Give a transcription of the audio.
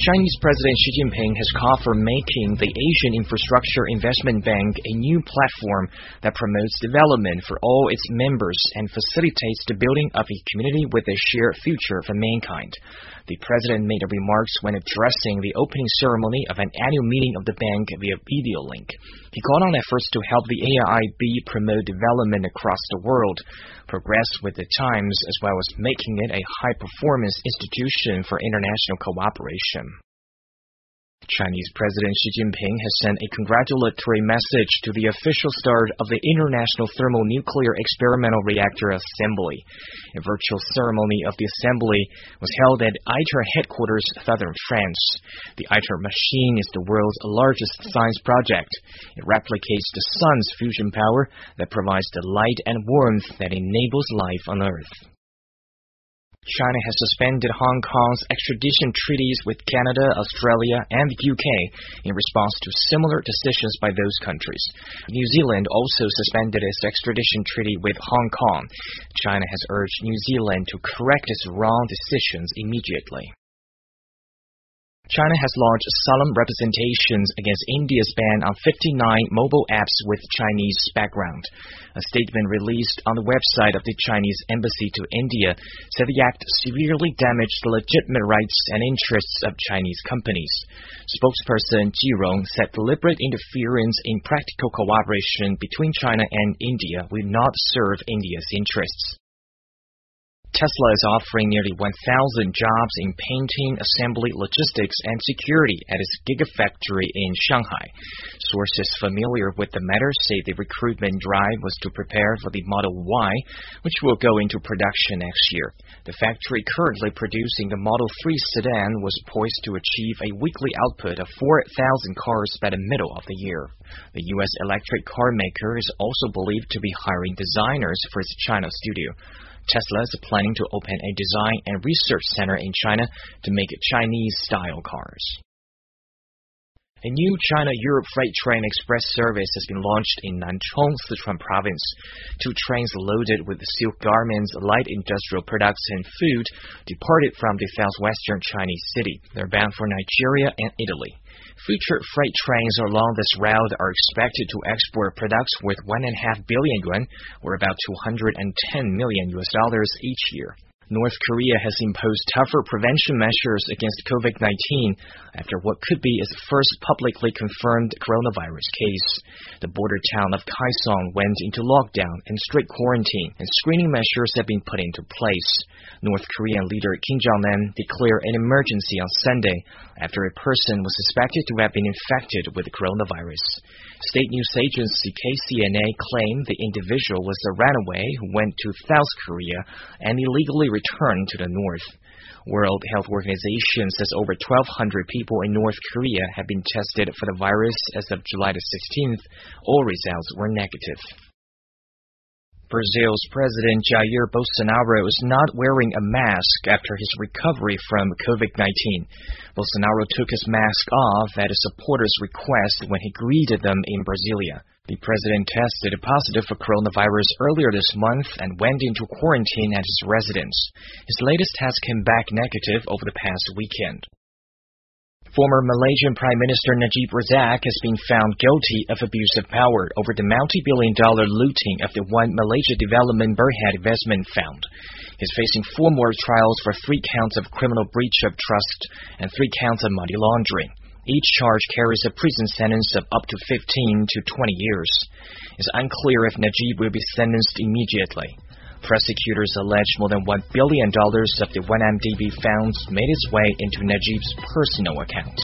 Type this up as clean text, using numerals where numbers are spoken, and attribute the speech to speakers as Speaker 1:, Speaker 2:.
Speaker 1: Chinese President Xi Jinping has called for making the Asian Infrastructure Investment Bank a new platform that promotes development for all its members and facilitates the building of a community with a shared future for mankind. The president made the remarks when addressing the opening ceremony of an annual meeting of the bank via video link. He called on efforts to help the AIIB promote development across the world, progress with the times, as well as making it a high-performance institution for international cooperation. Chinese President Xi Jinping has sent a congratulatory message to the official start of the International Thermonuclear Experimental Reactor Assembly. A virtual ceremony of the assembly was held at ITER headquarters, southern France. The ITER machine is the world's largest science project. It replicates the sun's fusion power that provides the light and warmth that enables life on Earth. China has suspended Hong Kong's extradition treaties with Canada, Australia, and the UK in response to similar decisions by those countries. New Zealand also suspended its extradition treaty with Hong Kong. China has urged New Zealand to correct its wrong decisions immediately. China has lodged solemn representations against India's ban on 59 mobile apps with Chinese background. A statement released on the website of the Chinese Embassy to India said the act severely damaged the legitimate rights and interests of Chinese companies. Spokesperson Ji Rong said deliberate interference in practical cooperation between China and India will not serve India's interests. Tesla is offering nearly 1,000 jobs in painting, assembly, logistics, and security at its Gigafactory in Shanghai. Sources familiar with the matter say the recruitment drive was to prepare for the Model Y, which will go into production next year. The factory currently producing the Model 3 sedan was poised to achieve a weekly output of 4,000 cars by the middle of the year. The U.S. electric car maker is also believed to be hiring designers for its China studio. Tesla is planning to open a design and research center in China to make Chinese-style cars. A new China-Europe freight train express service has been launched in Nanchong, Sichuan province. 2 trains loaded with silk garments, light industrial products, and food departed from the southwestern Chinese city. They're bound for Nigeria and Italy. Future freight trains along this route are expected to export products worth 1.5 billion yuan, or about $210 million each year. North Korea has imposed tougher prevention measures against COVID-19 after what could be its first publicly confirmed coronavirus case. The border town of Kaesong went into lockdown and strict quarantine, and screening measures have been put into place. North Korean leader Kim Jong-un declared an emergency on Sunday after a person was suspected to have been infected with the coronavirus. State news agency KCNA claimed the individual was a runaway who went to South Korea and illegally returned to the north. World Health Organization says over 1,200 people in North Korea have been tested for the virus as of July the 16th. All results were negative. Brazil's President Jair Bolsonaro is not wearing a mask after his recovery from COVID-19. Bolsonaro took his mask off at a supporter's request when he greeted them in Brasilia. The president tested positive for coronavirus earlier this month and went into quarantine at his residence. His latest test came back negative over the past weekend. Former Malaysian Prime Minister Najib Razak has been found guilty of abuse of power over the multi-billion-dollar looting of the One Malaysia Development Berhad investment fund. He's facing 4 more trials for 3 counts of criminal breach of trust and 3 counts of money laundering. Each charge carries a prison sentence of up to 15 to 20 years. It's unclear if Najib will be sentenced immediately. Prosecutors allege more than $1 billion of the 1MDB funds made its way into Najib's personal account.